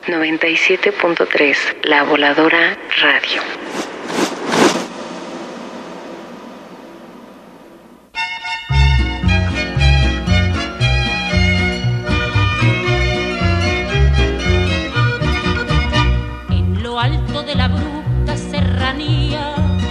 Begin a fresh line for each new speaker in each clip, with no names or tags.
97.3, La Voladora Radio.
En lo alto de la abrupta serranía,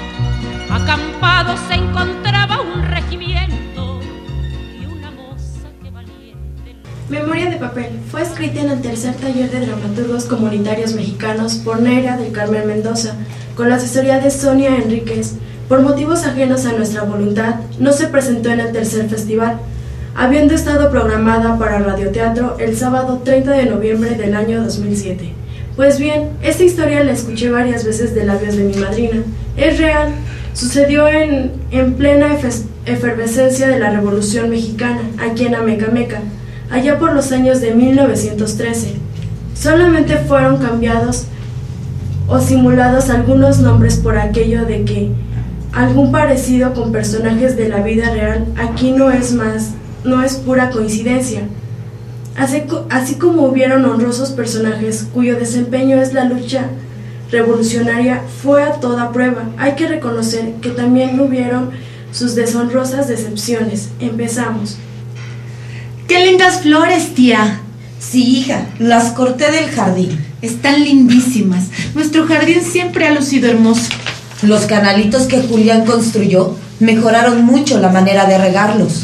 acampado se encontraba un regimiento y una moza que valiente.
Memoria de papel fue escrita en el tercer taller de dramaturgos comunitarios mexicanos por Neira del Carmen Mendoza, con la asesoría de Sonia Enríquez. Por motivos ajenos a nuestra voluntad, no se presentó en el tercer festival, habiendo estado programada para radioteatro el sábado 30 de noviembre del año 2007. Pues bien, esta historia la escuché varias veces de labios de mi madrina. Es real, sucedió en plena efervescencia de la Revolución Mexicana, aquí en Amecameca, allá por los años de 1913. Solamente fueron cambiados o simulados algunos nombres por aquello de que algún parecido con personajes de la vida real aquí no es pura coincidencia. Así como hubieron honrosos personajes cuyo desempeño es la lucha revolucionaria fue a toda prueba, hay que reconocer que también hubieron sus deshonrosas decepciones. Empezamos.
¡Qué lindas flores, tía!
Sí, hija, las corté del jardín.
Están lindísimas. Nuestro jardín siempre ha lucido hermoso.
Los canalitos que Julián construyó mejoraron mucho la manera de regarlos.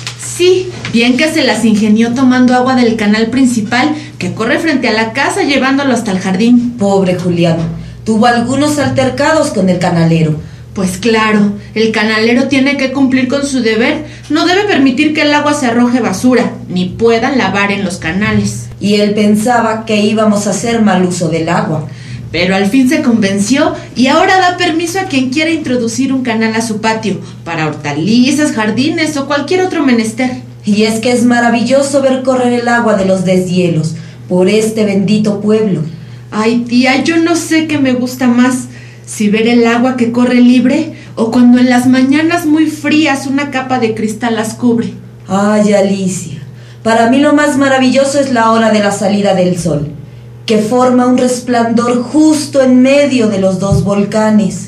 Sí, bien que se las ingenió tomando agua del canal principal que corre frente a la casa llevándolo hasta el jardín.
Pobre Julián, tuvo algunos altercados con el canalero.
Pues claro, el canalero tiene que cumplir con su deber. No debe permitir que el agua se arroje basura, ni puedan lavar en los canales.
Y él pensaba que íbamos a hacer mal uso del agua.
Pero al fin se convenció y ahora da permiso a quien quiera introducir un canal a su patio, para hortalizas, jardines o cualquier otro menester.
Y es que es maravilloso ver correr el agua de los deshielos por este bendito pueblo.
Ay, tía, yo no sé qué me gusta más, si ver el agua que corre libre o cuando en las mañanas muy frías una capa de cristal las cubre.
Ay, Alicia, para mí lo más maravilloso es la hora de la salida del sol, que forma un resplandor justo en medio de los dos volcanes.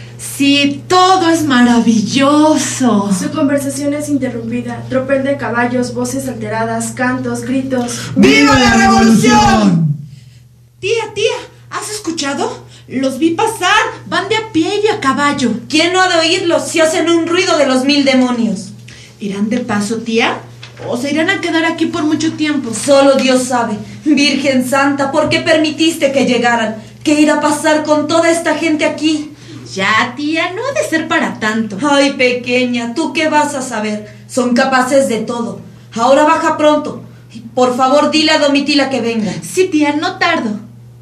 Sí, todo es maravilloso.
Su conversación es interrumpida, tropel de caballos, voces alteradas, cantos, gritos.
¡Viva la revolución!
Tía, ¿has escuchado? Los vi pasar, van de a pie y a caballo.
¿Quién no ha de oírlos si hacen un ruido de los 1000 demonios?
¿Irán de paso, tía? ¿O se irán a quedar aquí por mucho tiempo?
Solo Dios sabe. Virgen Santa, ¿por qué permitiste que llegaran? ¿Qué irá a pasar con toda esta gente aquí?
Ya, tía, no ha de ser para tanto.
Ay, pequeña, ¿tú qué vas a saber? Son capaces de todo. Ahora baja pronto. Por favor, dile a Domitila que venga.
Sí, tía, no tardo.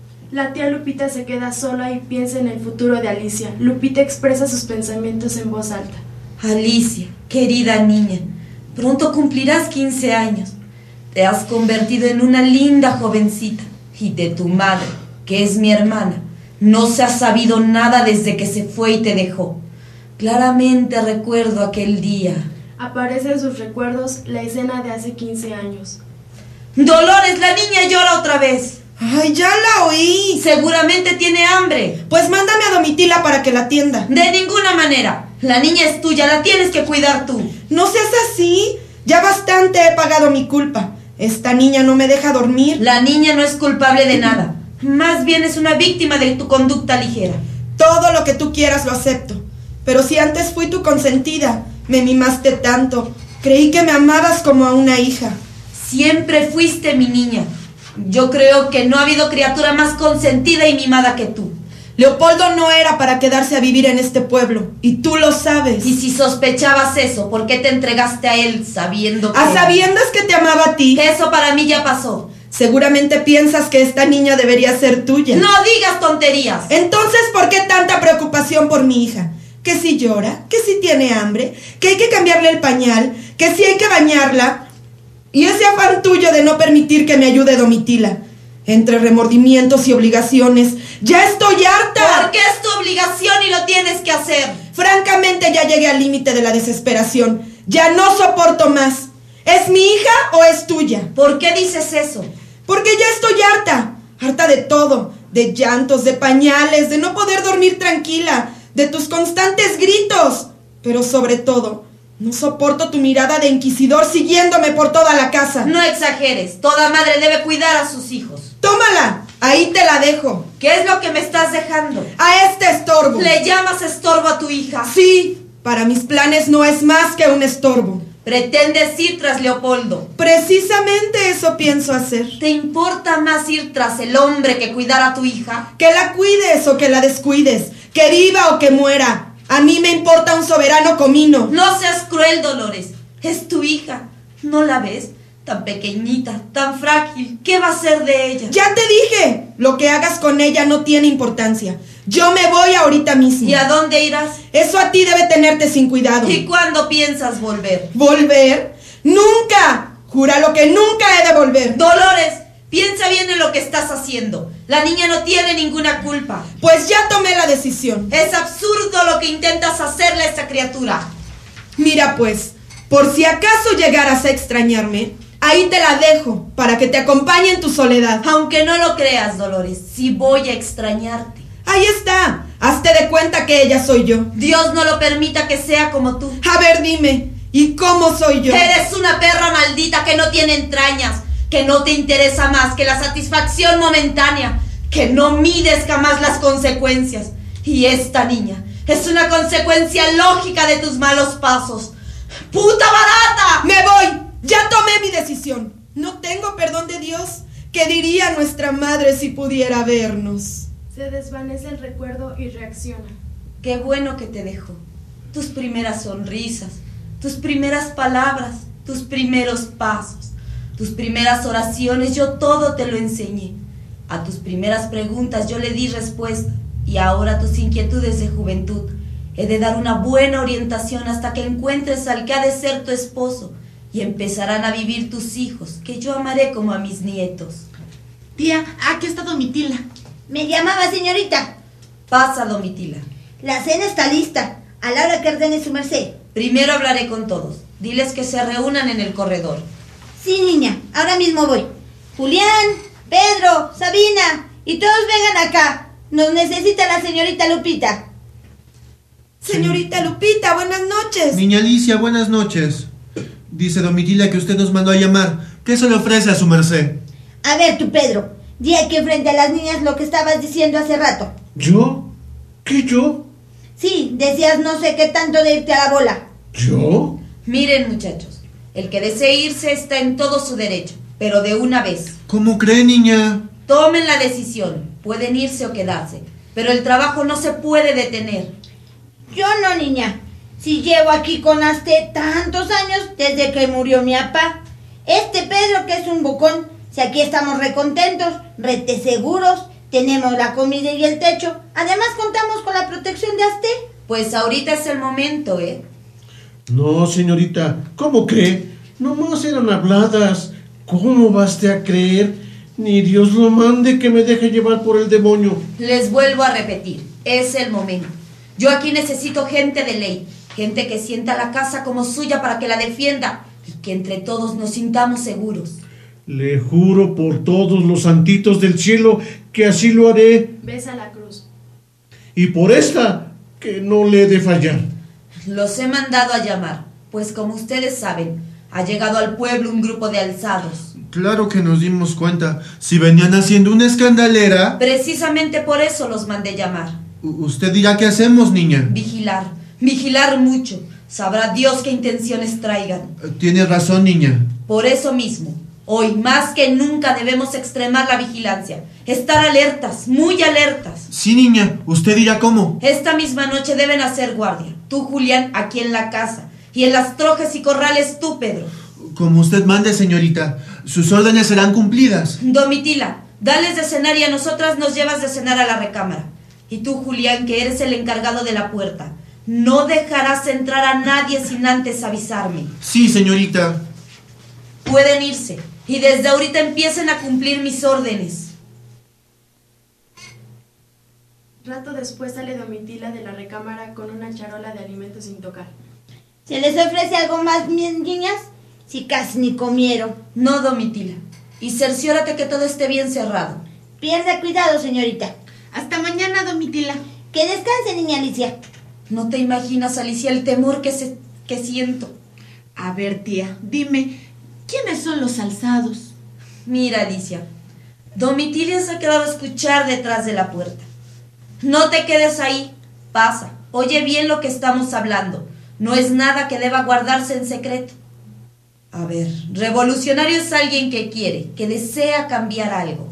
La tía Lupita se queda sola y piensa en el futuro de Alicia. Lupita expresa sus pensamientos en voz alta.
Alicia, querida niña, pronto cumplirás 15 años. Te has convertido en una linda jovencita. Y de tu madre, que es mi hermana, no se ha sabido nada desde que se fue y te dejó. Claramente recuerdo aquel día.
Aparece en sus recuerdos la escena de hace 15 años.
¡Dolores, la niña llora otra vez!
¡Ay, ya la oí!
Seguramente tiene hambre.
Pues mándame a Domitila para que la atienda.
De ninguna manera. La niña es tuya, la tienes que cuidar tú.
No seas así. Ya bastante he pagado mi culpa. Esta niña no me deja dormir.
La niña no es culpable de nada. Más bien es una víctima de tu conducta ligera.
Todo lo que tú quieras lo acepto. Pero si antes fui tu consentida, me mimaste tanto. Creí que me amabas como a una hija.
Siempre fuiste mi niña. Yo creo que no ha habido criatura más consentida y mimada que tú.
Leopoldo no era para quedarse a vivir en este pueblo, y tú lo sabes.
Y si sospechabas eso, ¿por qué te entregaste a él sabiendo que...
¿A sabiendas que te amaba a ti?
Que eso para mí ya pasó.
Seguramente piensas que esta niña debería ser tuya.
¡No digas tonterías!
Entonces, ¿por qué tanta preocupación por mi hija? Que si llora, que si tiene hambre, que hay que cambiarle el pañal, que si hay que bañarla... Y ese afán tuyo de no permitir que me ayude Domitila. Entre remordimientos y obligaciones, ¡ya estoy harta!
Porque es tu obligación y lo tienes que hacer.
Francamente ya llegué al límite de la desesperación. Ya no soporto más. ¿Es mi hija o es tuya?
¿Por qué dices eso?
Porque ya estoy harta. Harta de todo, de llantos, de pañales, de no poder dormir tranquila, de tus constantes gritos. Pero sobre todo, no soporto tu mirada de inquisidor siguiéndome por toda la casa.
No exageres, toda madre debe cuidar a sus hijos.
¡Tómala! Ahí te la dejo.
¿Qué es lo que me estás dejando?
A este estorbo.
¿Le llamas estorbo a tu hija?
Sí, para mis planes no es más que un estorbo.
Pretendes ir tras Leopoldo.
Precisamente eso pienso hacer.
¿Te importa más ir tras el hombre que cuidar a tu hija?
Que la cuides o que la descuides, que viva o que muera. A mí me importa un soberano comino.
No seas cruel, Dolores. Es tu hija. ¿No la ves? Tan pequeñita, tan frágil. ¿Qué va a ser de ella?
Ya te dije, lo que hagas con ella no tiene importancia. Yo me voy ahorita mismo.
¿Y a dónde irás?
Eso a ti debe tenerte sin cuidado.
¿Y cuándo piensas volver?
¿Volver? ¡Nunca! Júralo que nunca he de volver.
Dolores, piensa bien en lo que estás haciendo. La niña no tiene ninguna culpa.
Pues ya tomé la decisión.
Es absurdo lo que intentas hacerle a esta criatura.
Mira pues, por si acaso llegaras a extrañarme, ahí te la dejo para que te acompañe en tu soledad.
Aunque no lo creas, Dolores, sí voy a extrañarte.
Ahí está, hazte de cuenta que ella soy yo.
Dios no lo permita que sea como tú.
A ver, dime, ¿y cómo soy yo?
Eres una perra maldita que no tiene entrañas, que no te interesa más que la satisfacción momentánea, que no mides jamás las consecuencias. Y esta niña es una consecuencia lógica de tus malos pasos. ¡Puta barata!
¡Me voy! Ya tomé mi decisión. No tengo perdón de Dios. ¿Qué diría nuestra madre si pudiera vernos?
Se desvanece el recuerdo y reacciona.
Qué bueno que te dejó. Tus primeras sonrisas, tus primeras palabras, tus primeros pasos, tus primeras oraciones, yo todo te lo enseñé. A tus primeras preguntas yo le di respuesta, y ahora tus inquietudes de juventud he de dar una buena orientación hasta que encuentres al que ha de ser tu esposo, y empezarán a vivir tus hijos, que yo amaré como a mis nietos.
Tía, aquí está Domitila.
Me llamaba señorita.
Pasa, Domitila.
La cena está lista, a la hora que ordene su merced.
Primero hablaré con todos. Diles que se reúnan en el corredor.
Sí, niña, ahora mismo voy. Julián, Pedro, Sabina, y todos vengan acá. Nos necesita la señorita Lupita.
Señorita Lupita, buenas noches.
Niña Alicia, buenas noches. Dice Domitila que usted nos mandó a llamar. ¿Qué se le ofrece a su merced?
A ver tú, Pedro, di aquí frente a las niñas lo que estabas diciendo hace rato.
¿Yo? ¿Qué yo?
Sí, decías no sé qué tanto de irte a la bola.
¿Yo?
Miren, muchachos, el que desee irse está en todo su derecho, pero de una vez.
¿Cómo cree, niña?
Tomen la decisión, pueden irse o quedarse, pero el trabajo no se puede detener.
Yo no, niña. Si llevo aquí con Aste tantos años desde que murió mi papá. Este Pedro que es un bocón, si aquí estamos recontentos, rete seguros, tenemos la comida y el techo, además contamos con la protección de Aste.
Pues ahorita es el momento, ¿eh?
No, señorita, ¿cómo cree? Nomás eran habladas. ¿Cómo baste a creer? Ni Dios lo mande que me deje llevar por el demonio.
Les vuelvo a repetir, es el momento. Yo aquí necesito gente de ley, gente que sienta la casa como suya para que la defienda y que entre todos nos sintamos seguros.
Le juro por todos los santitos del cielo que así lo haré.
Besa la cruz.
Y por esta, que no le he de fallar.
Los he mandado a llamar, pues como ustedes saben, ha llegado al pueblo un grupo de alzados.
Claro que nos dimos cuenta. Si venían haciendo una escandalera...
Precisamente por eso los mandé llamar.
Usted dirá qué hacemos, niña.
Vigilar mucho. Sabrá Dios qué intenciones traigan.
Tiene razón, niña.
Por eso mismo, hoy más que nunca debemos extremar la vigilancia. Estar alertas, muy alertas.
Sí, niña. Usted dirá cómo.
Esta misma noche deben hacer guardia. Tú, Julián, aquí en la casa. Y en las trojes y corrales tú, Pedro.
Como usted mande, señorita. Sus órdenes serán cumplidas.
Domitila, dales de cenar y a nosotras nos llevas de cenar a la recámara. Y tú, Julián, que eres el encargado de la puerta, no dejarás entrar a nadie sin antes avisarme.
Sí, señorita.
Pueden irse, y desde ahorita empiecen a cumplir mis órdenes.
Rato después sale Domitila de la recámara con una charola de alimentos sin tocar.
¿Se les ofrece algo más, mis niñas? Si casi ni comieron.
No, Domitila, y cerciórate que todo esté bien cerrado.
Pierda cuidado, señorita.
Hasta mañana, Domitila.
Que descanse, niña Alicia.
No te imaginas, Alicia, el temor que siento.
A ver, tía, dime, ¿quiénes son los alzados?
Mira, Alicia, Domitila se ha quedado a escuchar detrás de la puerta. No te quedes ahí, pasa, oye bien lo que estamos hablando. No es nada que deba guardarse en secreto. A ver, revolucionario es alguien que quiere, que desea cambiar algo.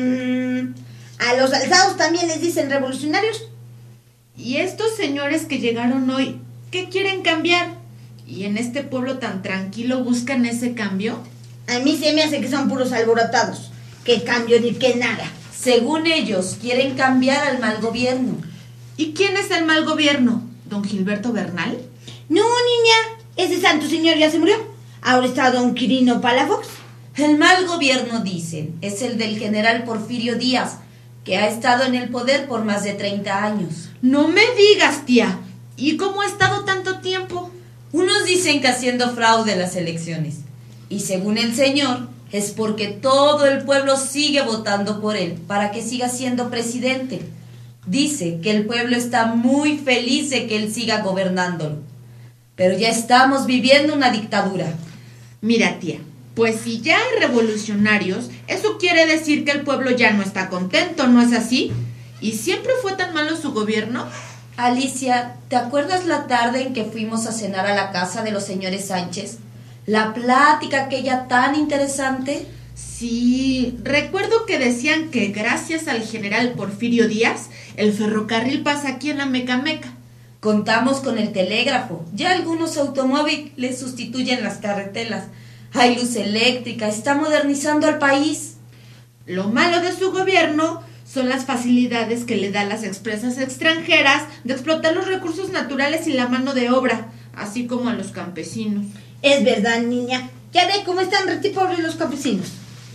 ¿A los alzados también les dicen revolucionarios?
¿Y estos señores que llegaron hoy, qué quieren cambiar? ¿Y en este pueblo tan tranquilo buscan ese cambio?
A mí se me hace que son puros alborotados. Que cambio ni que nada.
Según ellos, quieren cambiar al mal gobierno.
¿Y quién es el mal gobierno? ¿Don Gilberto Bernal?
No, niña, ese santo señor ya se murió. Ahora está don Quirino Palafox.
El mal gobierno, dicen, es el del general Porfirio Díaz, que ha estado en el poder por más de 30 años.
No me digas, tía. ¿Y cómo ha estado tanto tiempo?
Unos dicen que haciendo fraude en las elecciones. Y según el señor, es porque todo el pueblo sigue votando por él, para que siga siendo presidente. Dice que el pueblo está muy feliz de que él siga gobernándolo. Pero ya estamos viviendo una dictadura.
Mira, tía, pues si ya hay revolucionarios, eso quiere decir que el pueblo ya no está contento, ¿no es así? ¿Y siempre fue tan malo su gobierno?
Alicia, ¿te acuerdas la tarde en que fuimos a cenar a la casa de los señores Sánchez? La plática aquella tan interesante.
Sí, recuerdo que decían que gracias al general Porfirio Díaz, el ferrocarril pasa aquí en la Mecameca.
Contamos con el telégrafo, ya algunos automóviles sustituyen las carreteras. Hay luz eléctrica, está modernizando al país.
Lo malo de su gobierno son las facilidades que le da a las empresas extranjeras de explotar los recursos naturales y la mano de obra, así como a los campesinos.
Es verdad, niña. Ya ve cómo están retipobres los campesinos.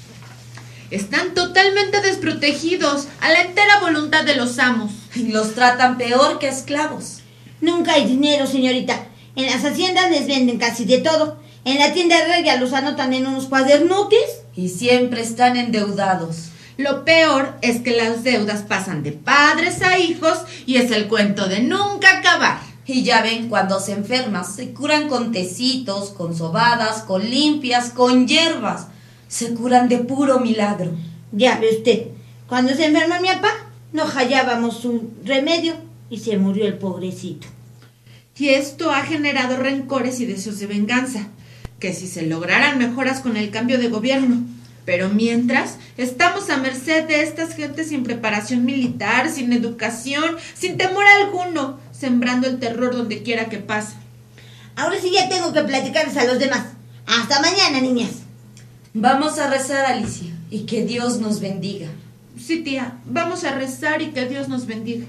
Están totalmente desprotegidos a la entera voluntad de los amos.
Y los tratan peor que esclavos.
Nunca hay dinero, señorita. En las haciendas les venden casi de todo. En la tienda regia los anotan en unos cuadernotes.
Y siempre están endeudados.
Lo peor es que las deudas pasan de padres a hijos y es el cuento de nunca acabar.
Y ya ven, cuando se enferman, se curan con tecitos, con sobadas, con limpias, con hierbas. Se curan de puro milagro.
Ya ve usted, cuando se enferma mi papá, no hallábamos un remedio y se murió el pobrecito.
Y esto ha generado rencores y deseos de venganza, que si se lograran mejoras con el cambio de gobierno. Pero mientras, estamos a merced de estas gentes sin preparación militar, sin educación, sin temor alguno, sembrando el terror donde quiera que pase.
Ahora sí ya tengo que platicarles a los demás. Hasta mañana, niñas.
Vamos a rezar, Alicia, y que Dios nos bendiga.
Sí, tía, vamos a rezar y que Dios nos bendiga.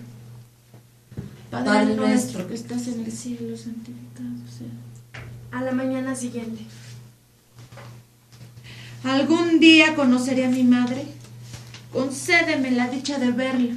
Padre nuestro
que estás en el cielo, santificado sea.
A la mañana siguiente.
¿Algún día conoceré a mi madre? Concédeme la dicha de verla.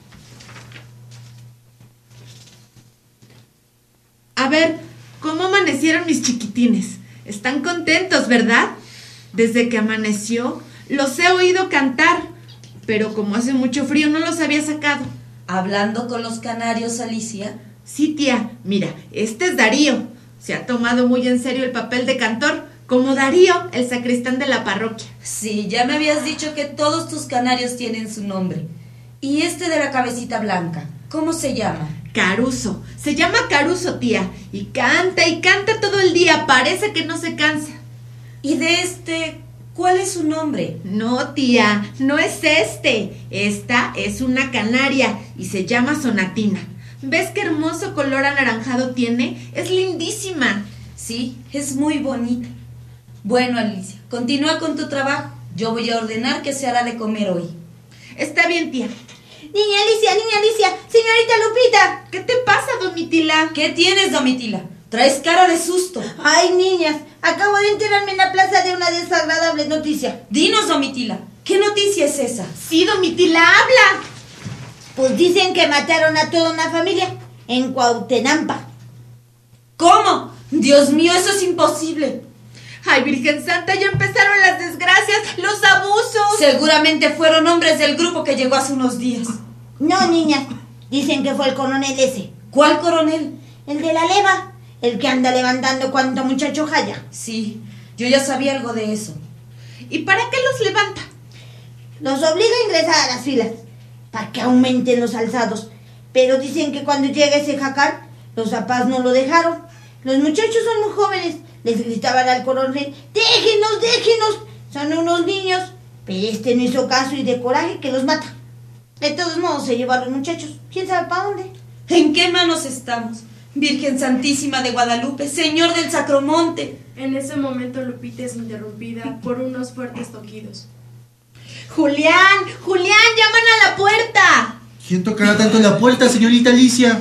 A ver, ¿cómo amanecieron mis chiquitines? Están contentos, ¿verdad? Desde que amaneció, los he oído cantar, pero como hace mucho frío no los había sacado.
¿Hablando con los canarios, Alicia?
Sí, tía, mira, este es Darío. Se ha tomado muy en serio el papel de cantor, como Darío, el sacristán de la parroquia.
Sí, ya me habías dicho que todos tus canarios tienen su nombre. ¿Y este de la cabecita blanca, cómo se llama?
Caruso. Se llama Caruso, tía, y canta todo el día, parece que no se cansa.
¿Y de este, cuál es su nombre?
No, tía, no es este. Esta es una canaria y se llama Sonatina. ¿Ves qué hermoso color anaranjado tiene? Es lindísima.
Sí, es muy bonita. Bueno, Alicia, continúa con tu trabajo. Yo voy a ordenar qué se hará de comer hoy.
Está bien, tía.
Niña Alicia, señorita Lupita.
¿Qué te pasa, Domitila?
¿Qué tienes, Domitila? Traes cara de susto.
Ay, niñas, acabo de enterarme en la plaza de una desagradable noticia.
Dinos, Domitila, ¿qué noticia es esa?
Sí, Domitila, habla.
Pues dicen que mataron a toda una familia en Cuauhtenampa.
¿Cómo? Dios mío, eso es imposible.
Ay, Virgen Santa, ya empezaron las desgracias, los abusos.
Seguramente fueron hombres del grupo que llegó hace unos días.
No, niña, dicen que fue el coronel ese.
¿Cuál coronel?
El de la leva, el que anda levantando cuanto muchacho haya.
Sí, yo ya sabía algo de eso.
¿Y para qué los levanta?
Los obliga a ingresar a las filas, para que aumenten los alzados. Pero dicen que cuando llega ese jacal, los papás no lo dejaron. Los muchachos son muy jóvenes, les gritaban al coronel: déjenos, déjenos, son unos niños. Pero este no hizo caso y de coraje que los mata. De todos modos se llevó a los muchachos, quién sabe para dónde.
¿En qué manos estamos? Virgen Santísima de Guadalupe, Señor del Sacromonte.
En ese momento Lupita es interrumpida por unos fuertes toquidos.
Julián, Julián, llaman a la puerta.
¿Quién tocará tanto la puerta, señorita Alicia?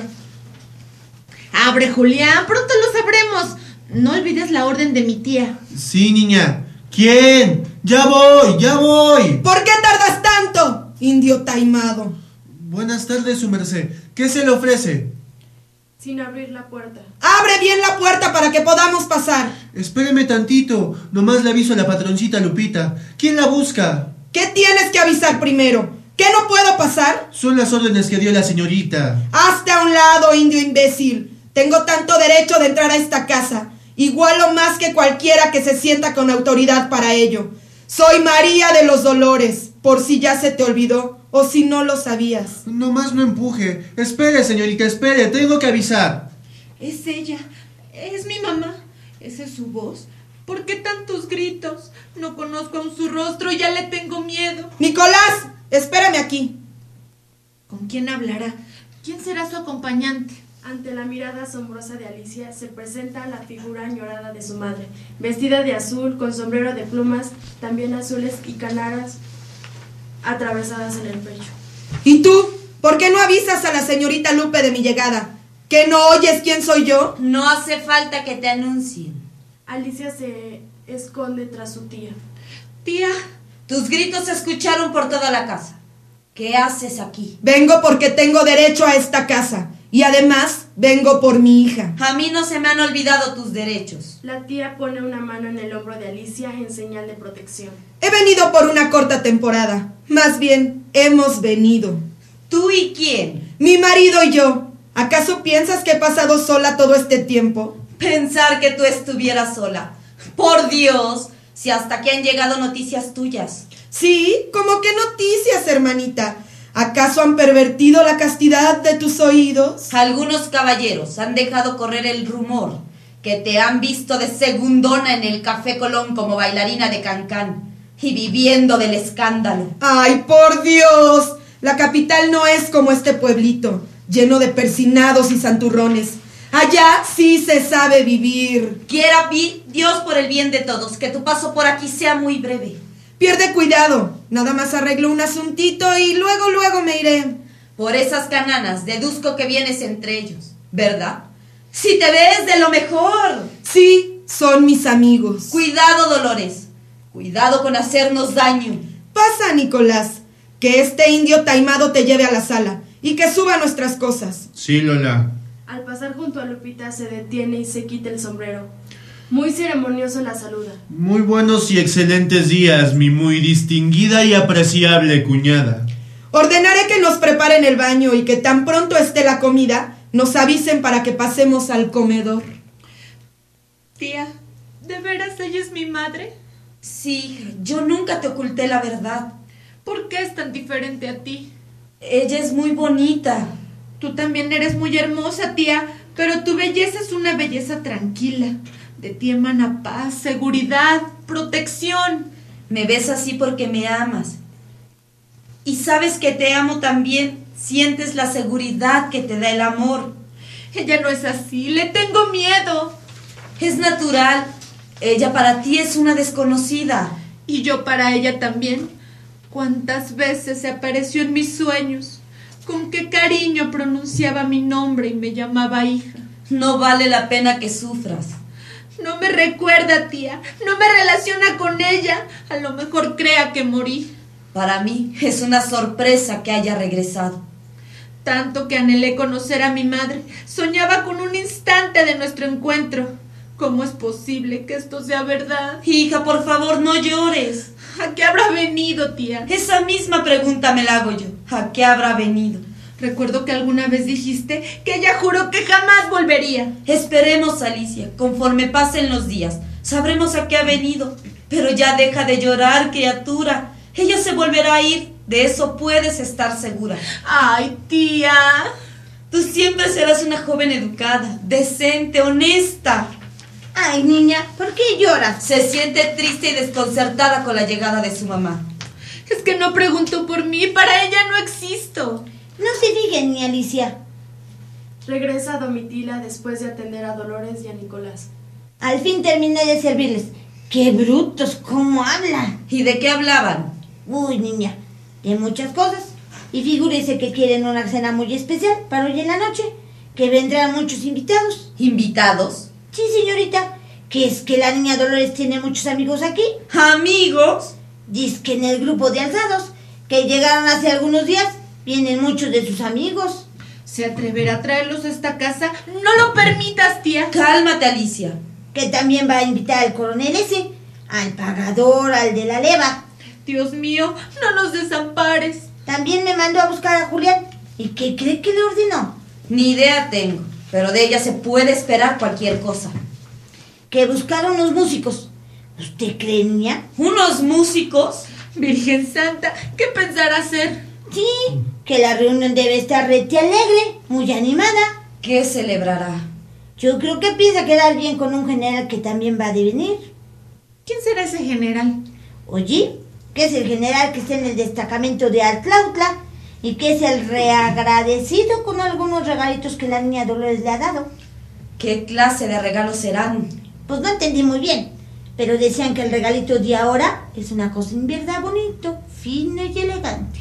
Abre, Julián, pronto lo sabremos. No olvides la orden de mi tía.
Sí, niña. ¿Quién? Ya voy, ya voy.
¿Por qué tardas tanto, indio taimado?
Buenas tardes, su merced. ¿Qué se le ofrece?
Sin abrir la puerta.
Abre bien la puerta para que podamos pasar.
Espéreme tantito. Nomás le aviso a la patroncita Lupita. ¿Quién la busca?
¿Qué tienes que avisar primero? ¿Que no puedo pasar?
Son las órdenes que dio la señorita.
Hazte a un lado, indio imbécil. Tengo tanto derecho de entrar a esta casa, igual o más que cualquiera que se sienta con autoridad para ello. Soy María de los Dolores, por si ya se te olvidó o si no lo sabías.
Nomás no empuje. Espere, señorita, espere. Tengo que avisar.
Es ella, es mi mamá. ¿Esa es su voz? ¿Por qué tantos gritos? No conozco aún su rostro, ya le tengo miedo.
Nicolás, espérame aquí.
¿Con quién hablará? ¿Quién será su acompañante?
Ante la mirada asombrosa de Alicia se presenta la figura añorada de su madre, vestida de azul, con sombrero de plumas, también azules y canaras atravesadas en el pecho.
¿Y tú? ¿Por qué no avisas a la señorita Lupe de mi llegada? ¿Que no oyes quién soy yo?
No hace falta que te anuncien.
Alicia se esconde tras su tía.
Tía,
tus gritos se escucharon por toda la casa. ¿Qué haces aquí?
Vengo porque tengo derecho a esta casa. Y además, vengo por mi hija.
A mí no se me han olvidado tus derechos.
La tía pone una mano en el hombro de Alicia en señal de protección.
He venido por una corta temporada. Más bien, hemos venido.
¿Tú y quién?
Mi marido y yo. ¿Acaso piensas que he pasado sola todo este tiempo?
Pensar que tú estuvieras sola. Por Dios, si hasta aquí han llegado noticias tuyas.
Sí, ¿cómo qué noticias, hermanita? ¿Acaso han pervertido la castidad de tus oídos?
Algunos caballeros han dejado correr el rumor que te han visto de segundona en el Café Colón como bailarina de cancán y viviendo del escándalo.
¡Ay, por Dios! La capital no es como este pueblito, lleno de persinados y santurrones. Allá sí se sabe vivir.
Quiera Dios por el bien de todos, que tu paso por aquí sea muy breve.
Pierde cuidado, nada más arreglo un asuntito y luego me iré.
Por esas cananas deduzco que vienes entre ellos, ¿verdad? Si te ves de lo mejor.
Sí, son mis amigos.
Cuidado, Dolores, cuidado con hacernos daño.
Pasa, Nicolás, que este indio taimado te lleve a la sala y que suba nuestras cosas.
Sí, Lola.
Al pasar junto a Lupita se detiene y se quita el sombrero. Muy ceremonioso la saluda.
Muy buenos y excelentes días, mi muy distinguida y apreciable cuñada.
Ordenaré que nos preparen el baño y que tan pronto esté la comida, nos avisen para que pasemos al comedor.
tía, ¿de veras ella es mi madre?
Sí, hija, yo nunca te oculté la verdad.
¿Por qué es tan diferente a ti?
Ella es muy bonita.
Tú también eres muy hermosa, tía, pero tu belleza es una belleza tranquila. De ti emana paz, seguridad, protección.
Me ves así porque me amas. Y sabes que te amo también. Sientes la seguridad que te da el amor.
Ella no es así, le tengo miedo.
Es natural. Ella para ti es una desconocida.
Y yo para ella también. ¿Cuántas veces se apareció en mis sueños? Con qué cariño pronunciaba mi nombre y me llamaba hija.
No vale la pena que sufras.
No me recuerda, tía. No me relaciona con ella. A lo mejor crea que morí.
Para mí es una sorpresa que haya regresado.
Tanto que anhelé conocer a mi madre. Soñaba con un instante de nuestro encuentro. ¿Cómo es posible que esto sea verdad?
Hija, por favor, no llores.
¿A qué habrá venido, tía?
Esa misma pregunta me la hago yo. ¿A qué habrá venido?
Recuerdo que alguna vez dijiste que ella juró que jamás volvería.
Esperemos, Alicia, conforme pasen los días, sabremos a qué ha venido. Pero ya deja de llorar, criatura. Ella se volverá a ir, de eso puedes estar segura.
Ay, tía.
Tú siempre serás una joven educada, decente, honesta.
Ay, niña, ¿por qué lloras?
Se siente triste y desconcertada con la llegada de su mamá.
Es que no preguntó por mí, para ella no existo.
No se diga, ni Alicia.
Regresa Domitila después de atender a Dolores y a Nicolás.
Al fin terminé de servirles. ¡Qué brutos! ¿Cómo hablan?
¿Y de qué hablaban?
Uy, niña, de muchas cosas. Y figúrese que quieren una cena muy especial para hoy en la noche, que vendrán muchos invitados.
¿Invitados?
Sí, señorita, que es que la niña Dolores tiene muchos amigos aquí.
¿Amigos?
Dice que en el grupo de alzados, que llegaron hace algunos días, vienen muchos de sus amigos.
¿Se atreverá a traerlos a esta casa? No lo permitas, tía.
Cálmate, Alicia.
Que también va a invitar al coronel ese, al pagador, al de la leva.
Dios mío, no nos desampares.
También me mandó a buscar a Julián. ¿Y qué cree que le ordenó?
Ni idea tengo, pero de ella se puede esperar cualquier cosa.
Que buscara unos músicos. ¿Usted cree, niña?
¿Unos músicos?
Virgen Santa, ¿qué pensará hacer?
Sí, que la reunión debe estar rete alegre, muy animada.
¿Qué celebrará?
Yo creo que piensa quedar bien con un general que también va a venir.
¿Quién será ese general?
Oye, que es el general que está en el destacamento de Altlautla y que es el reagradecido con algunos regalitos que la niña Dolores le ha dado.
¿Qué clase de regalos serán?
Pues no entendí muy bien, pero decían que el regalito de ahora es una cosa en verdad bonito, fino y elegante.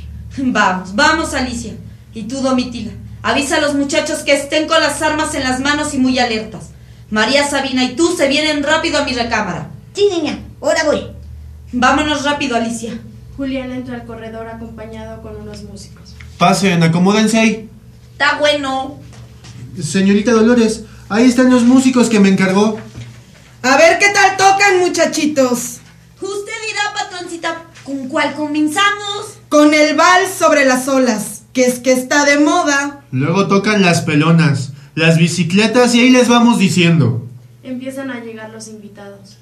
Vamos, Alicia. Y tú, Domitila, avisa a los muchachos que estén con las armas en las manos y muy alertas. María Sabina y tú se vienen rápido a mi recámara.
Sí, niña, ahora voy.
Vámonos rápido, Alicia.
Julián entra al corredor acompañado con unos músicos.
Pasen, acomódense ahí.
Está bueno.
Señorita Dolores, ahí están los músicos que me encargó.
A ver qué tal tocan, muchachitos.
Usted dirá, patroncita, ¿con cuál comenzamos?
Con el vals sobre las olas, que es que está de moda.
Luego tocan las pelonas, las bicicletas y ahí les vamos diciendo.
Empiezan a llegar los invitados.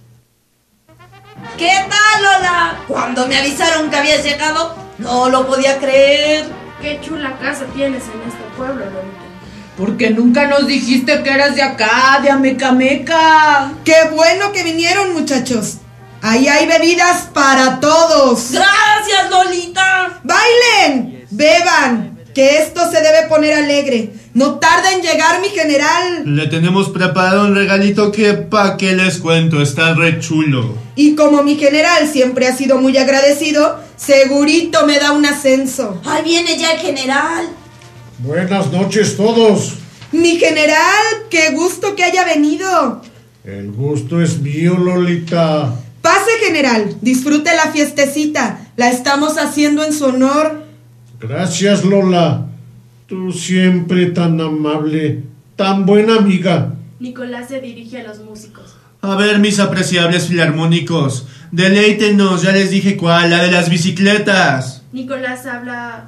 ¿Qué tal, Lola? Cuando me avisaron que habías llegado, no lo podía creer.
Qué chula casa tienes en este pueblo, Lolita.
Porque nunca nos dijiste que eras de acá, de Amecameca.
¡Qué bueno que vinieron, muchachos! Ahí hay bebidas para todos.
¡Gracias, Lolita!
¡Bailen! ¡Beban! Que esto se debe poner alegre. No tarda en llegar mi general.
Le tenemos preparado un regalito que pa' qué les cuento, está re chulo.
Y como mi general siempre ha sido muy agradecido, segurito me da un ascenso.
¡Ahí viene ya el general!
Buenas noches todos.
Mi general, qué gusto que haya venido.
El gusto es mío, Lolita.
Pase, general, disfrute la fiestecita. La estamos haciendo en su honor.
Gracias, Lola. Tú siempre tan amable, tan buena amiga.
Nicolás se dirige a los músicos.
A ver, mis apreciables filarmónicos, deleítenos, ya les dije cuál, la de las bicicletas.
Nicolás habla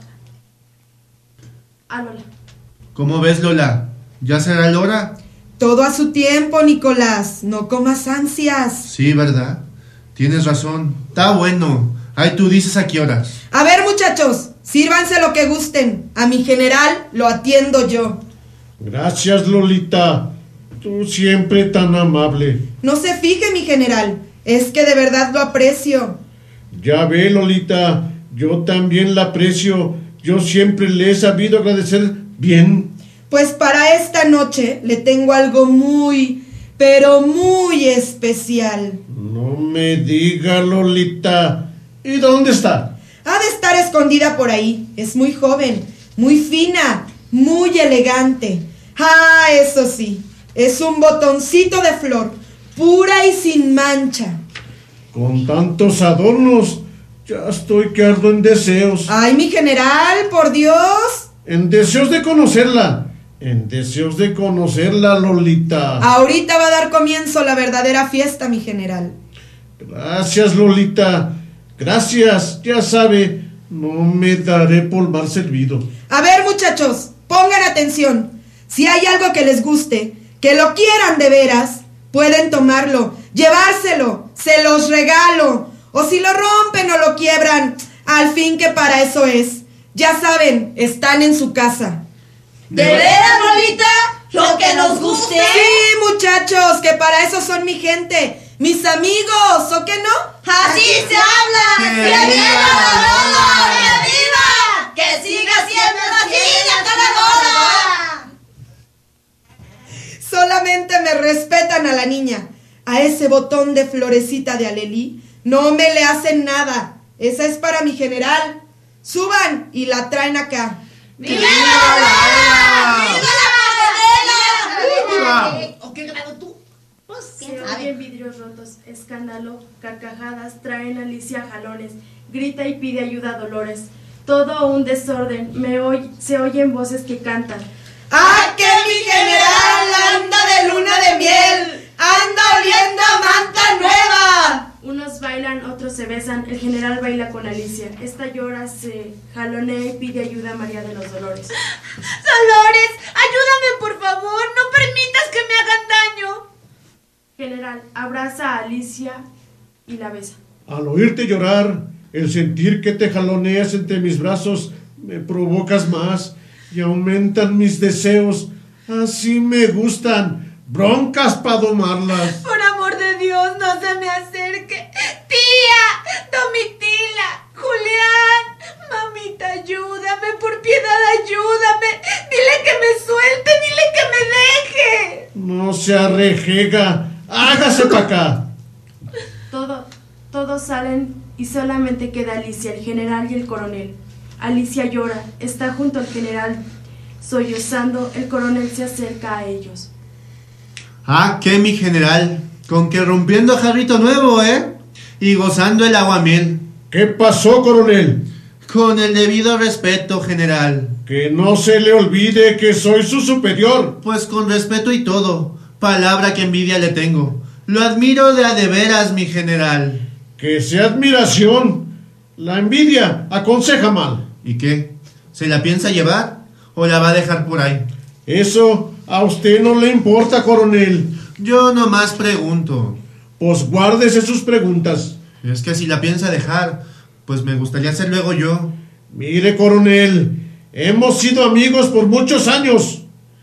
a Lola.
¿Cómo ves, Lola? ¿Ya será la hora?
Todo a su tiempo, Nicolás. No comas ansias.
Sí, ¿verdad? Tienes razón. Está bueno. Ahí tú dices a qué horas.
A ver, muchachos, sírvanse lo que gusten. A mi general lo atiendo yo.
Gracias, Lolita. Tú siempre tan amable.
No se fije, mi general. Es que de verdad lo aprecio.
Ya ve, Lolita. Yo también la aprecio. Yo siempre le he sabido agradecer bien.
Pues para esta noche le tengo algo muy, pero muy especial.
No me diga, Lolita. ¿Y dónde está?
Ha de estar escondida por ahí. Es muy joven, muy fina, muy elegante. Ah, eso sí, es un botoncito de flor, pura y sin mancha.
Con tantos adornos, ya estoy que ardo en deseos.
Ay, mi general, por Dios.
En deseos de conocerla. En deseos de conocerla, Lolita.
Ahorita va a dar comienzo la verdadera fiesta, mi general.
Gracias, Lolita. Gracias. Ya sabe, no me daré por mal servido.
A ver, muchachos, pongan atención. Si hay algo que les guste, que lo quieran de veras, pueden tomarlo, llevárselo, se los regalo. O si lo rompen o lo quiebran, al fin que para eso es. Ya saben, están en su casa.
¿De veras, Lolita? ¿Lo que nos guste?
Sí, muchachos, que para eso son mi gente, mis amigos, ¿o qué no?
¡Así se habla!
¡Que
¡Que
viva
la
la
Lola! ¡Que viva! ¡Que siga siendo la niña la Lola!
Solamente me respetan a la niña. A ese botón de florecita de alelí no me le hacen nada. Esa es para mi general. Suban y la traen acá.
¡Viva la Lola! ¡Viva la Lola!
¿O qué grado tú? Pues, se oyen vidrios rotos, escándalo, carcajadas, traen a Alicia jalones, grita y pide ayuda a Dolores. Todo un desorden, se oyen voces que cantan.
¡Ah, que mi general anda de luna de miel! ¡Anda oliendo a manta nueva!
Unos bailan, otros se besan, el general baila con Alicia. Esta llora, se jalonea y pide ayuda a María de los Dolores.
Dolores, ayúdame por favor, no permitas que me hagan daño.
General abraza a Alicia y la besa.
Al oírte llorar, el sentir que te jaloneas entre mis brazos, me provocas más y aumentan mis deseos. Así me gustan, broncas para domarlas.
Por amor de Dios, no se me acerque. Tía, Domitila, Julián, mamita, ayúdame, por piedad, ayúdame. Dile que me suelte, dile que me deje.
No se arrejega, hágase para acá.
Todos salen y solamente queda Alicia, el general y el coronel. Alicia llora, está junto al general sollozando, el coronel se acerca a ellos.
Ah, ¿qué, mi general? Con que rompiendo jarrito nuevo, ¿eh? Y gozando el aguamiel.
¿Qué pasó, coronel?
Con el debido respeto, general.
Que no se le olvide que soy su superior.
Pues con respeto y todo, palabra que envidia le tengo. Lo admiro de a de veras, mi general.
Que sea admiración. La envidia aconseja mal.
¿Y qué? ¿Se la piensa llevar o la va a dejar por ahí?
Eso a usted no le importa, coronel.
Yo nomás pregunto.
Pues guárdese sus preguntas.
Es que si la piensa dejar, pues me gustaría ser luego yo.
Mire, coronel, hemos sido amigos por muchos años.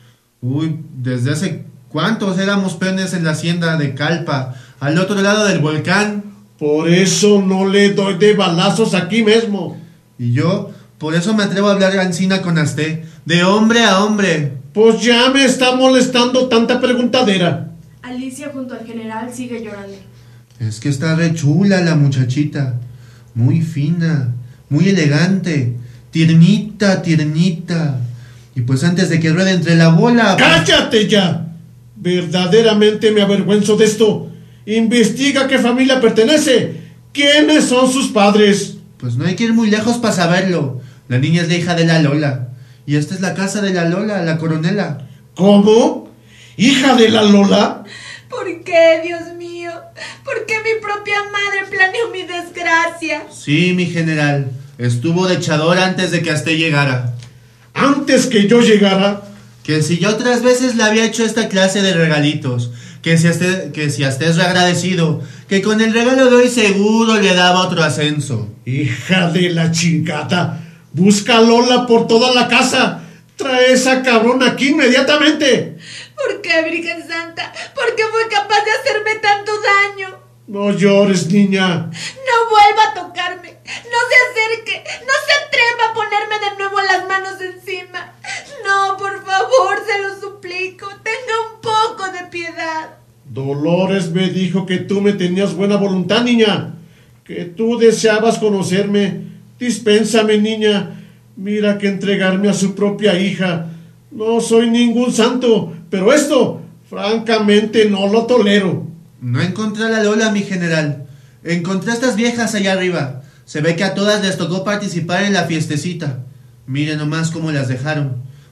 Uy, ¿desde hace cuántos éramos peones en la hacienda de Calpa, al otro lado del volcán?
Por eso no le doy de balazos aquí mismo.
Y yo, por eso me atrevo a hablar encina con Asté, de hombre a hombre.
Pues ya me está molestando tanta preguntadera.
Alicia junto al general sigue llorando.
Es que está re chula la muchachita, muy fina, muy elegante, tiernita, tiernita. Y pues antes de que ruede entre la bola...
¡Cállate ya! Verdaderamente me avergüenzo de esto. Investiga a qué familia pertenece. ¿Quiénes son sus padres?
Pues no hay que ir muy lejos para saberlo. La niña es la hija de la Lola. Y esta es la casa de la Lola, la coronela.
¿Cómo? ¿Hija de la Lola?
¿Por qué, Dios mío? ¿Por qué mi propia madre planeó mi desgracia?
Sí, mi general. Estuvo de echador antes de que Asté llegara.
¿Antes que yo llegara?
Que si ya otras veces le había hecho esta clase de regalitos. Que si Asté es agradecido. Que con el regalo de hoy seguro le daba otro ascenso.
Hija de la chingada. Busca a Lola por toda la casa. Trae esa cabrona aquí inmediatamente.
¿Por qué, Virgen Santa? ¿Por qué fue capaz de hacerme tanto daño?
No llores, niña.
No vuelva a tocarme. No se acerque. No se atreva a ponerme de nuevo las manos encima. No, por favor, se lo suplico. Tenga un poco de piedad.
Dolores me dijo que tú me tenías buena voluntad, niña. Que tú deseabas conocerme. Dispénsame, niña. Mira que entregarme a su propia hija. No soy ningún santo, pero esto, francamente, no lo tolero.
No encontré a la Lola, mi general. Encontré a estas viejas allá arriba. Se ve que a todas les tocó participar en la fiestecita. Miren nomás cómo las dejaron.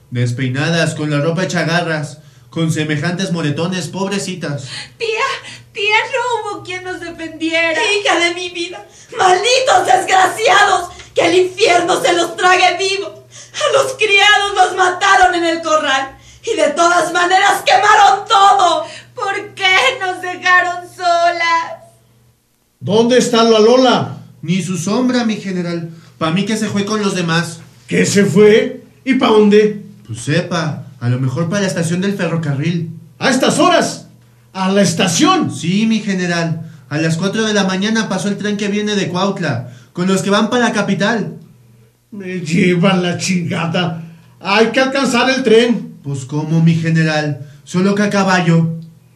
despeinadas, con la ropa hecha garras, con semejantes moretones, pobrecitas.
Tía, no hubo quien nos defendiera.
Hija de mi vida, malditos desgraciados, que el infierno se los trague vivo. A los criados los mataron en el corral y de todas maneras quemaron todo.
¿Por qué nos dejaron solas?
¿Dónde está la Lola?
Ni su sombra, mi general. Pa' mí que se fue con los demás.
¿Qué se fue? ¿Y pa' dónde?
Pues sepa, a lo mejor para la estación del ferrocarril.
¿A estas horas? ¿A la estación?
Sí, mi general. A las 4 de la mañana pasó el tren que viene de Cuautla, con los que van para la capital.
Me lleva la chingada. Hay que alcanzar el tren.
Pues cómo, mi general, solo que a caballo.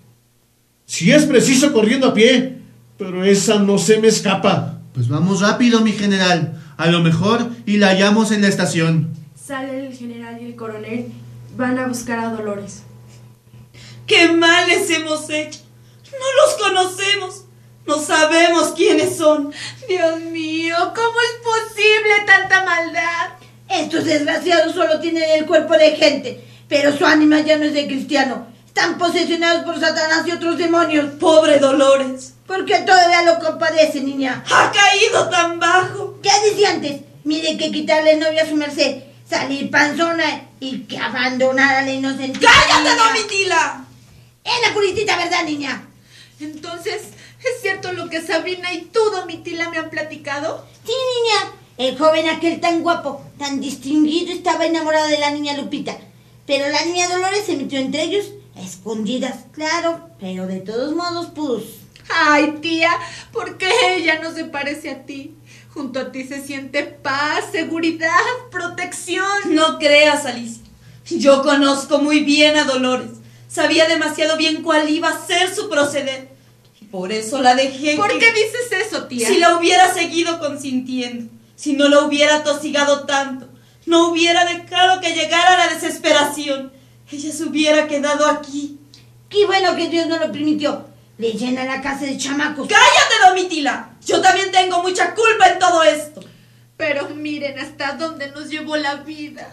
Si es preciso corriendo a pie, pero esa no se me escapa.
Pues vamos rápido, mi general. A lo mejor y la hallamos en la estación.
Sale el general y el coronel. Van a buscar a Dolores.
¡Qué mal les hemos hecho! No los conocemos. No sabemos quiénes son.
Dios mío, ¿cómo es posible tanta maldad?
Estos desgraciados solo tienen el cuerpo de gente, pero su ánima ya no es de cristiano. Están posesionados por Satanás y otros demonios.
Pobre Dolores.
¿Por qué todavía lo compadece, niña?
Ha caído tan bajo.
¿Qué decía antes? Mire que quitarle novio a su merced, salir panzona y que abandonar a la inocente.
¡Cállate, Domitila!
Es la puritita verdad, niña.
Entonces, ¿es cierto lo que Sabrina y tú, Domitila, me han platicado?
Sí, niña. El joven aquel tan guapo, tan distinguido, estaba enamorado de la niña Lupita. Pero la niña Dolores se metió entre ellos, a escondidas, claro. Pero de todos modos, pues...
Ay, tía, ¿por qué ella no se parece a ti? Junto a ti se siente paz, seguridad, protección.
No creas, Alicia. Yo conozco muy bien a Dolores. Sabía demasiado bien cuál iba a ser su proceder. Y por eso la dejé.
¿Por qué dices eso, tía?
Si la hubiera seguido consintiendo, si no la hubiera tosigado tanto, no hubiera dejado que llegara a la desesperación, ella se hubiera quedado aquí.
Qué bueno que Dios no lo permitió. Le llena la casa de chamacos.
¡Cállate, Domitila! Yo también tengo mucha culpa en todo esto.
Pero miren hasta dónde nos llevó la vida.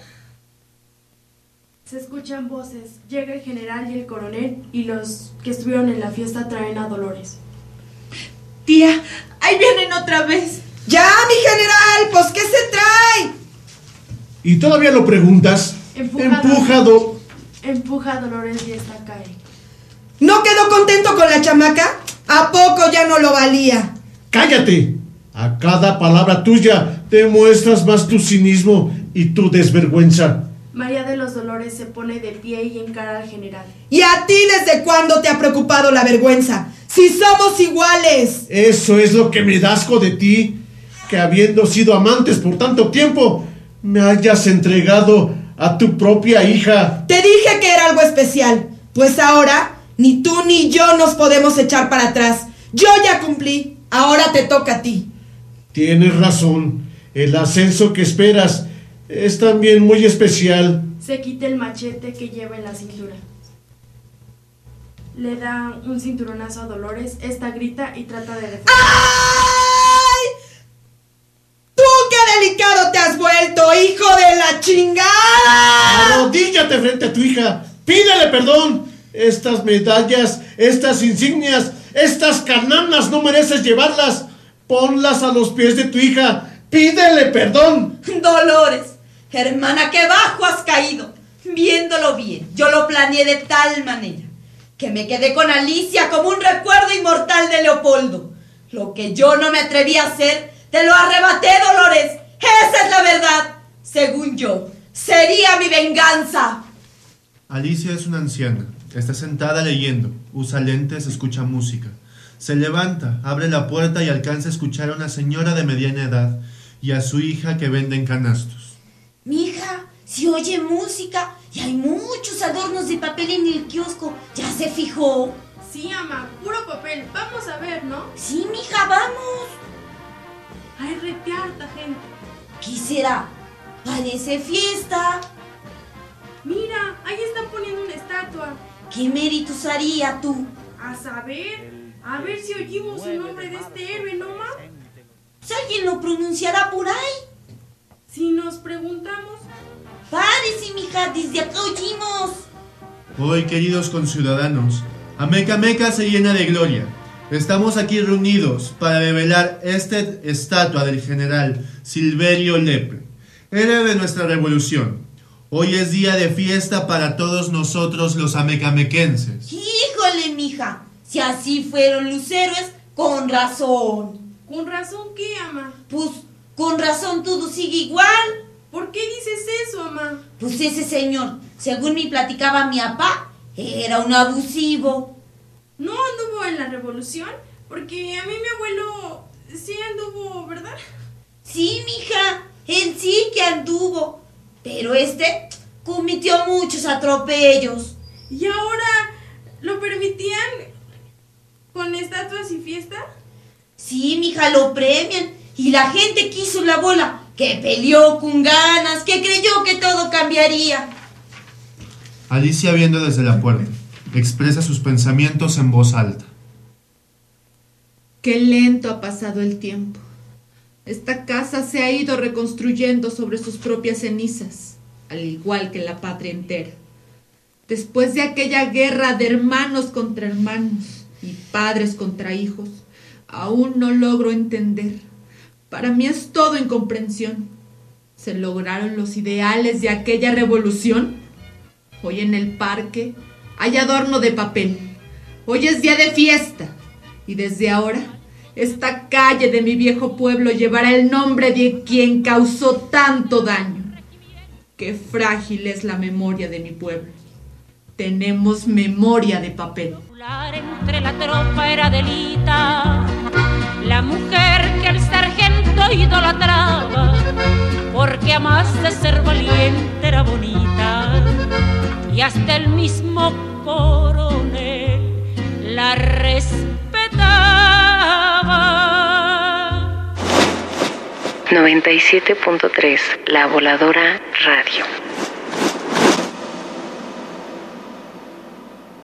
Se escuchan voces. Llega el general y el coronel y los que estuvieron en la fiesta traen a Dolores.
Tía, ahí vienen otra vez.
¡Ya, mi general! Pues, ¿qué se trae?
¿Y todavía lo preguntas?
Empuja a Dolores y esta cae.
¿No quedó contento con la chamaca? ¿A poco ya no lo valía?
¡Cállate! A cada palabra tuya demuestras más tu cinismo y tu desvergüenza.
María de los Dolores se pone de pie y encara al general.
¿Y a ti desde cuándo te ha preocupado la vergüenza? ¡Si somos iguales!
Eso es lo que me da asco de ti, que habiendo sido amantes por tanto tiempo, me hayas entregado a tu propia hija.
Te dije que era algo especial. Pues ahora, ni tú ni yo nos podemos echar para atrás. Yo ya cumplí, ahora te toca a ti.
Tienes razón, el ascenso que esperas es también muy especial.
Se quita el machete que lleva en la cintura. Le da un cinturonazo a Dolores. Esta grita y trata de defender.
¡Ay! ¡Tú qué delicado te has vuelto, hijo de la chingada!
Arrodíllate frente a tu hija, pídele perdón. Estas medallas, estas insignias, estas cananas no mereces llevarlas. Ponlas a los pies de tu hija, pídele perdón.
Dolores, hermana, qué bajo has caído. Viéndolo bien, yo lo planeé de tal manera que me quedé con Alicia como un recuerdo inmortal de Leopoldo. Lo que yo no me atreví a hacer, te lo arrebaté, Dolores. Esa es la verdad. Según yo, sería mi venganza.
Alicia es una anciana. Está sentada leyendo. Usa lentes, escucha música. Se levanta, abre la puerta y alcanza a escuchar a una señora de mediana edad y a su hija que vende en canastos.
Mija, si oye música y hay muchos adornos de papel en el kiosco, ¿ya se fijó?
Sí, ama, puro papel. Vamos a ver, ¿no?
Sí, mija, vamos.
Hay rete harta gente.
¿Qué será? Parece fiesta.
Mira, ahí están poniendo una estatua.
¿Qué méritos haría tú?
A ver si oímos el nombre de este héroe, ¿no, ma?
¿Si alguien lo pronunciará por ahí?
Si nos preguntamos...
Párese, mija, desde acá oímos.
Hoy, queridos conciudadanos, Amecameca se llena de gloria. Estamos aquí reunidos para revelar esta estatua del general Silverio Lepre, héroe de nuestra revolución. Hoy es día de fiesta para todos nosotros los amecamequenses.
Híjole, mija, si así fueron los héroes, con razón.
¿Con razón qué, ama?
Pues con razón todo sigue igual.
¿Por qué dices eso, ama?
Pues ese señor, según me platicaba mi papá, era un abusivo.
¿No anduvo en la revolución? Porque a mí mi abuelo sí anduvo, ¿verdad?
Sí, mija, él sí que anduvo, pero cometió muchos atropellos.
¿Y ahora lo permitían con estatuas y fiesta?
Sí, mija, lo premian. Y la gente quiso la bola, que peleó con ganas, que creyó que todo cambiaría.
Alicia, viendo desde la puerta, expresa sus pensamientos en voz alta.
Qué lento ha pasado el tiempo. Esta casa se ha ido reconstruyendo sobre sus propias cenizas, al igual que la patria entera. Después de aquella guerra de hermanos contra hermanos y padres contra hijos, aún no logro entender. Para mí es todo incomprensión. ¿Se lograron los ideales de aquella revolución? Hoy en el parque hay adorno de papel. Hoy es día de fiesta. Y desde ahora, esta calle de mi viejo pueblo llevará el nombre de quien causó tanto daño. Qué frágil es la memoria de mi pueblo. Tenemos memoria de papel.
Entre la tropa era Delita, la mujer que el sargento idolatraba, porque a más de ser valiente era bonita, y hasta el mismo coronel la respetaba.
97.3 La Voladora Radio.